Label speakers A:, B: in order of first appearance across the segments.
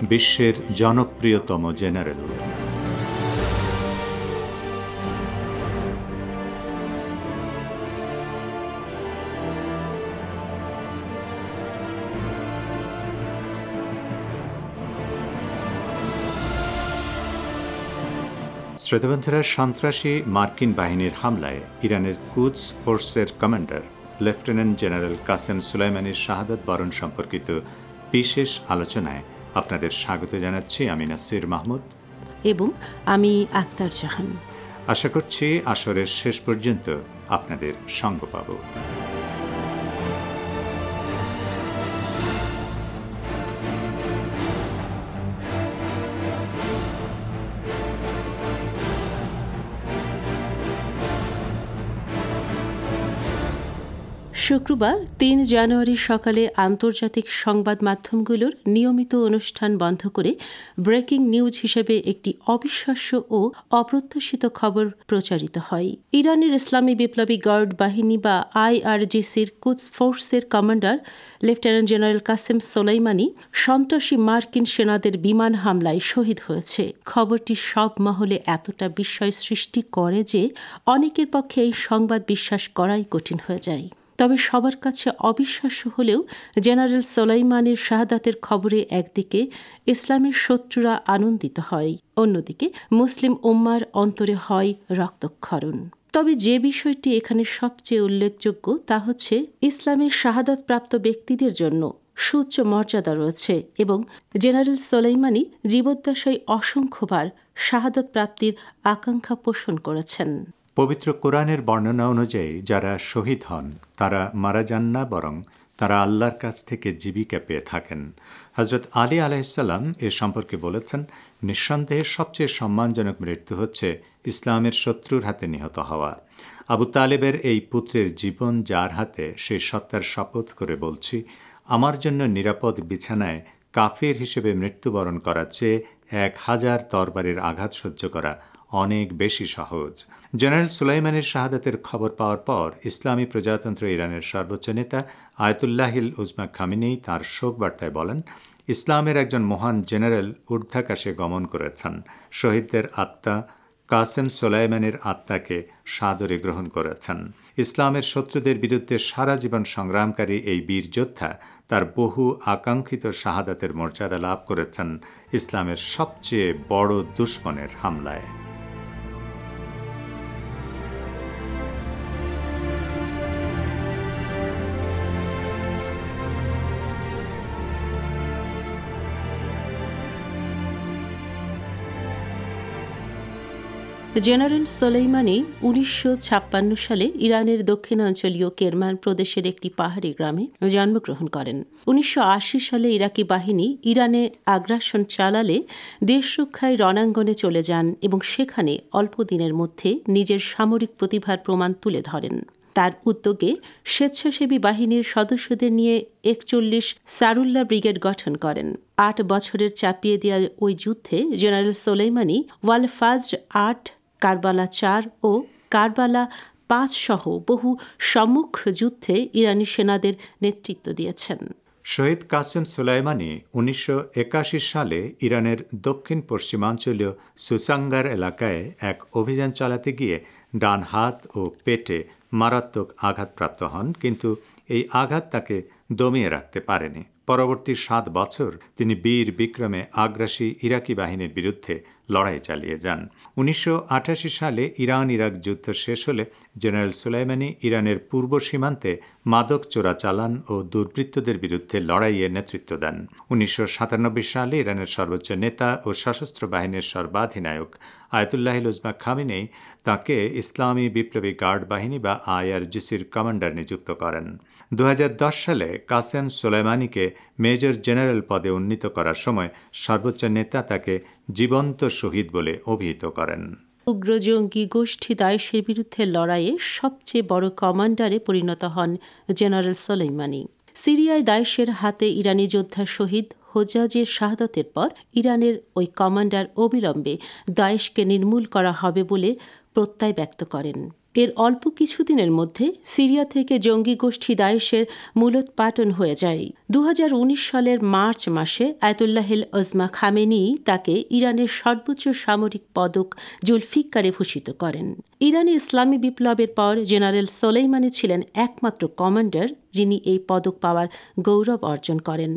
A: বিশ্বের জনপ্রিয়তম জেনারেল। শ্রোতাবন্ধুরা, সন্ত্রাসী মার্কিন বাহিনীর হামলায় ইরানের কুদস ফোর্সের কমান্ডার লেফটেন্যান্ট জেনারেল কাসেম সুলাইমানির শাহাদাত বরণ সম্পর্কিত বিশেষ আলোচনায় আপনাদের স্বাগত জানাচ্ছি। আমি নাসির মাহমুদ
B: এবং আমি আক্তার জাহান।
A: আশা করছি আসরের শেষ পর্যন্ত আপনাদের সঙ্গ পাব।
B: শুক্রবার ৩ জানুয়ারি সকালে আন্তর্জাতিক সংবাদ মাধ্যমগুলোর নিয়মিত অনুষ্ঠান বন্ধ করে ব্রেকিং নিউজ হিসেবে একটি অবিশ্বাস্য ও অপ্রত্যাশিত খবর প্রচারিত হয়। ইরানের ইসলামী বিপ্লবী গার্ড বাহিনী বা আইআরজিসির কুদস ফোর্সের commander lieutenant general Qasem Soleimani সন্ত্রাসী মার্কিন সেনাদের বিমান হামলায় শহীদ হয়েছে। খবরটি সব মহলে এতটা বিস্ময় সৃষ্টি করে যে অনেকের পক্ষে এই সংবাদ বিশ্বাস করাই কঠিন হয়ে যায়। তবে সবার কাছে অবিশ্বাস্য হলেও জেনারেল সোলাইমানির শাহাদাতের খবরে একদিকে ইসলামের শত্রুরা আনন্দিত হয়, অন্যদিকে মুসলিম উম্মার অন্তরে হয় রক্তক্ষরণ। তবে যে বিষয়টি এখানে সবচেয়ে উল্লেখযোগ্য তা হচ্ছে ইসলামের শাহাদাতপ্রাপ্ত ব্যক্তিদের জন্য সুউচ্চ মর্যাদা রয়েছে এবং জেনারেল সোলাইমানি জীবদ্দশায় অসংখ্যবার শাহাদাত প্রাপ্তির আকাঙ্ক্ষা পোষণ করেছেন।
A: পবিত্র কোরআনের বর্ণনা অনুযায়ী যারা শহীদ হন তারা মারা যান না, বরং তারা আল্লাহর কাছ থেকে জীবিকা পেয়ে থাকেন। হজরত আলী আলাইহিসসালাম এ সম্পর্কে বলেছেন, নিঃসন্দেহে সবচেয়ে সম্মানজনক মৃত্যু হচ্ছে ইসলামের শত্রুর হাতে নিহত হওয়া। আবু তালেবের এই পুত্রের জীবন যার হাতে, সেই সত্তার শপথ করে বলছি, আমার জন্য নিরাপদ বিছানায় কাফির হিসেবে মৃত্যুবরণ করার চেয়ে 1000 তরবারির আঘাত সহ্য করা অনেক বেশি সহজ। জেনারেল সুলাইমানির শাহাদাতের খবর পাওয়ার পর ইসলামী প্রজাতন্ত্র ইরানের সর্বোচ্চ নেতা আয়াতুল্লাহিল উজমা খামেনি তাঁর শোক বার্তায় বলেন, ইসলামের একজন মহান জেনারেল ঊর্ধ্বাকাশে গমন করেছেন। শহীদদের আত্মা কাসেম সোলাইমানির আত্মাকে সাদরে গ্রহণ করেছেন। ইসলামের শত্রুদের বিরুদ্ধে সারা জীবন সংগ্রামকারী এই বীর যোদ্ধা তার বহু আকাঙ্ক্ষিত শাহাদাতের মর্যাদা লাভ করেছেন ইসলামের সবচেয়ে বড় দুশমনের হামলায়।
B: জেনারেল সোলাইমানি 1956 সালে ইরানের দক্ষিণাঞ্চলীয় কেরমান প্রদেশের একটি পাহাড়ি গ্রামে জন্মগ্রহণ করেন। 1980 সালে ইরাকি বাহিনী ইরানে আগ্রাসন চালালে দেশ রক্ষায় রণাঙ্গনে চলে যান এবং সেখানে অল্প দিনের মধ্যে নিজের সামরিক প্রতিভার প্রমাণ তুলে ধরেন। তার উদ্যোগে স্বেচ্ছাসেবী বাহিনীর সদস্যদের নিয়ে 41 সারুল্লাহ ব্রিগেড গঠন করেন। 8 বছরের চাপিয়ে দেওয়া ওই যুদ্ধে জেনারেল সোলাইমানি ওয়ালফাজর 8, কারবালা 4 ও কারবালা 5 সহ বহু সম্মুখ যুদ্ধে ইরানি সেনাদের নেতৃত্ব দিয়েছেন।
A: শহীদ কাসেম সুলাইমানি 1981 সালে ইরানের দক্ষিণ পশ্চিমাঞ্চলীয় সুসাঙ্গার এলাকায় এক অভিযান চালাতে গিয়ে ডান হাত ও পেটে মারাত্মক আঘাতপ্রাপ্ত হন, কিন্তু এই আঘাত তাকে দমিয়ে রাখতে পারেনি। পরবর্তী 7 বছর তিনি বীর বিক্রমে আগ্রাসী ইরাকি বাহিনীর বিরুদ্ধে লড়াই চালিয়ে যান। 1988 সালে ইরান ইরাক যুদ্ধ শেষ হলে জেনারেল সুলাইমানি ইরানের পূর্ব সীমান্তে মাদক চোরাচালান ও দুর্বৃত্তদের বিরুদ্ধে লড়াইয়ে নেতৃত্ব দেন। 1997 সালে ইরানের সর্বোচ্চ নেতা ও সশস্ত্র বাহিনীর সর্বাধিনায়ক আয়াতুল্লাহিল উজমা খামেনি তাঁকে ইসলামী বিপ্লবী গার্ড বাহিনী বা আইআরজিসির কমান্ডার নিযুক্ত করেন। 2010 সালে কাসেম সোলাইমানিকে মেজর জেনারেল পদে উন্নীত করার সময় সর্বোচ্চ নেতা তাকে জীবন্ত শহীদ বলে অভিহিত করেন।
B: উগ্র জঙ্গি গোষ্ঠী দায়েশের বিরুদ্ধে লড়াইয়ে সবচেয়ে বড় কমান্ডারে পরিণত হন জেনারেল সোলাইমানি। সিরিয়ায় দায়েশের হাতে ইরানি যোদ্ধা শহীদ হোজাজের শাহাদাতের পর ইরানের ওই কমান্ডার অবিলম্বে দায়েশকে নির্মূল করা হবে বলে প্রত্যয় ব্যক্ত করেন। এর অল্প কিছুদিনের মধ্যে সিরিয়া থেকে জঙ্গি গোষ্ঠী দায়েশের মূলোৎপাটন হয়ে যায়। 2019 সালের মার্চ মাসে আয়াতুল্লাহিল ওজমা খামেনি তাকে ইরানের সর্বোচ্চ সামরিক পদক জুলফিকারে ভূষিত করেন। ইরানি ইসলামী বিপ্লবের পর জেনারেল সোলেইমানি ছিলেন একমাত্র কমান্ডার যিনি এই পদক পাওয়ার গৌরব অর্জন করেন।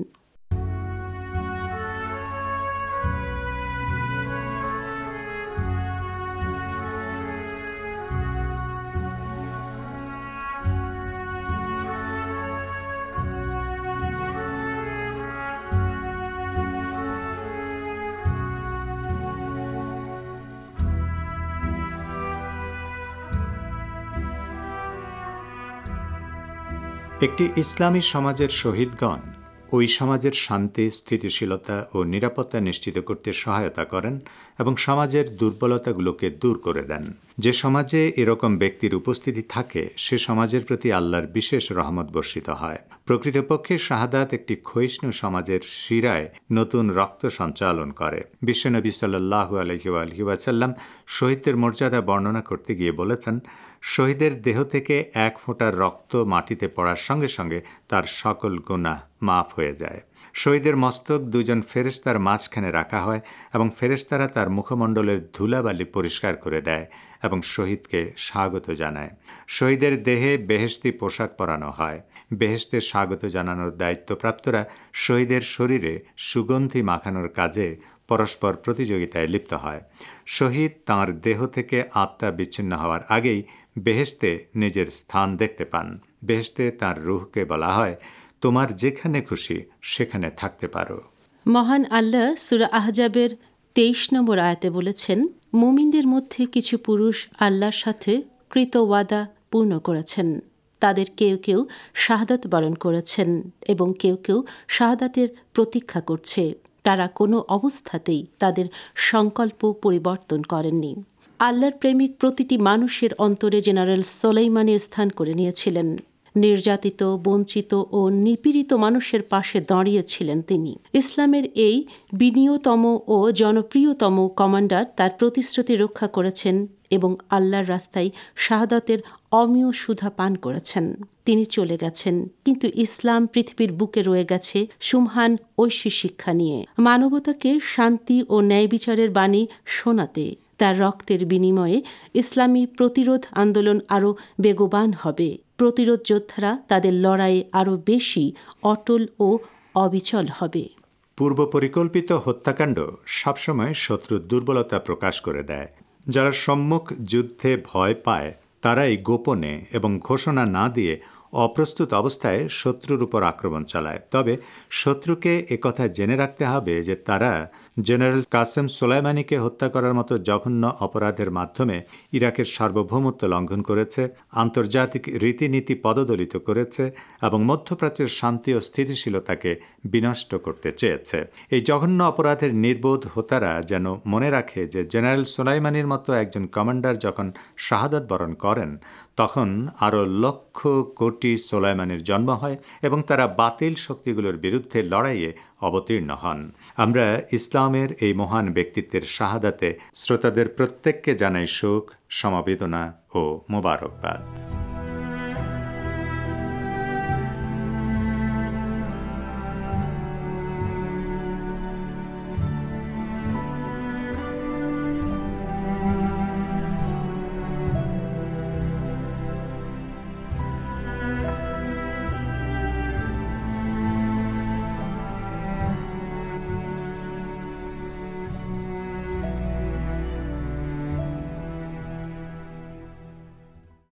A: একটি ইসলামী সমাজের শহীদগণ ওই সমাজের শান্তি, স্থিতিশীলতা ও নিরাপত্তা নিশ্চিত করতে সহায়তা করেন এবং সমাজের দুর্বলতাগুলোকে দূর করে দেন। যে সমাজে এরকম ব্যক্তির উপস্থিতি থাকে সে সমাজের প্রতি আল্লাহর বিশেষ রহমত বর্ষিত হয়। প্রকৃতপক্ষে শাহাদাত একটি ক্ষয়িষ্ণু সমাজের শিরায় নতুন রক্ত সঞ্চালন করে। বিশ্বনবী সাল্লাল্লাহু আলাইহি ওয়াসাল্লাম শহীদদের মর্যাদা বর্ণনা করতে গিয়ে বলেছেন, শহীদের দেহ থেকে এক ফোঁটা রক্ত মাটিতে পড়ার সঙ্গে সঙ্গে তার সকল গুনাহ মাফ হয়ে যায়। শহীদের মস্তক দুজন ফেরেশতার মাঝখানে রাখা হয় এবং ফেরেশতারা তার মুখমণ্ডলের ধুলাবালি পরিষ্কার করে দেয় এবং শহীদকে স্বাগত জানায়। শহীদের দেহে বেহেশতি পোশাক পরানো হয়। বেহেশতে স্বাগত জানানোর দায়িত্বপ্রাপ্তরা শহীদের শরীরে সুগন্ধি মাখানোর কাজে পরস্পর প্রতিযোগিতায় লিপ্ত হয়। শহীদ তাঁর দেহ থেকে আত্মা বিচ্ছিন্ন হওয়ার আগেই বেহেশতে নিজের স্থান দেখতে পান। বেহেশতে তাঁর রূহকে বলা হয়, তোমার যেখানে খুশি সেখানে থাকতে পারো।
B: মহান আল্লাহ সূরা আহজাবের 23 নম্বর আয়াতে বলেছেন, মুমিনদের মধ্যে কিছু পুরুষ আল্লাহর সাথে কৃত ওয়াদা পূর্ণ করেছেন। তাদের কেউ কেউ শাহাদাত বরণ করেছেন এবং কেউ কেউ শাহাদাতের প্রতীক্ষা করছে। তারা কোনো অবস্থাতেই তাদের সংকল্প পরিবর্তন করেননি। আল্লাহর প্রেমিক প্রতিটি মানুষের অন্তরে জেনারেল সোলেইমানি স্থান করে নিয়েছিলেন। নির্যাতিত, বঞ্চিত ও নিপীড়িত মানুষের পাশে দাঁড়িয়েছিলেন তিনি। ইসলামের এই বিনীয়তম ও জনপ্রিয়তম কমান্ডার তার প্রতিশ্রুতি রক্ষা করেছেন এবং আল্লাহর রাস্তায় শাহাদাতের অমীয় সুধা পান করেছেন। তিনি চলে গেছেন, কিন্তু ইসলাম পৃথিবীর বুকে রয়ে গেছে সুমহান ঐশী শিক্ষা নিয়ে, মানবতাকে শান্তি ও ন্যায় বিচারের বাণী শোনাতে। তার রক্তের বিনিময়ে ইসলামী প্রতিরোধ আন্দোলন আরও বেগবান হবে। প্রতিরোধ যোদ্ধারা তাদের লড়াইয়ে আরও বেশি অটল ও অবিচল হবে।
A: পূর্ব পরিকল্পিত হত্যাকাণ্ড সবসময় শত্রুর দুর্বলতা প্রকাশ করে দেয়। যারা সম্মুখ যুদ্ধে ভয় পায় তারাই গোপনে এবং ঘোষণা না দিয়ে অপ্রস্তুত অবস্থায় শত্রুর উপর আক্রমণ চালায়। তবে শত্রুকে একথা জেনে রাখতে হবে যে তারা জেনারেল কাসেম সোলাইমানিকে হত্যা করার মতো জঘন্য অপরাধের মাধ্যমে ইরাকের সার্বভৌমত্ব লঙ্ঘন করেছে, আন্তর্জাতিক রীতিনীতি পদদলিত করেছে এবং মধ্যপ্রাচ্যের শান্তি ও স্থিতিশীলতাকে বিনষ্ট করতে চেয়েছে। এই জঘন্য অপরাধের নির্বোধ হোতারা যেন মনে রাখে যে জেনারেল সোলাইমানির মতো একজন কমান্ডার যখন শাহাদাত বরণ করেন তখন আরও লক্ষ কোটি সোলাইমানির জন্ম হয় এবং তারা বাতিল শক্তিগুলোর বিরুদ্ধে লড়াইয়ে অবতীর্ণ হন। আমরা ইসলামের এই মহান ব্যক্তিত্বের শাহাদাতে শ্রোতাদের প্রত্যেককে জানাই শোক, সমবেদনা ও মোবারকবাদ।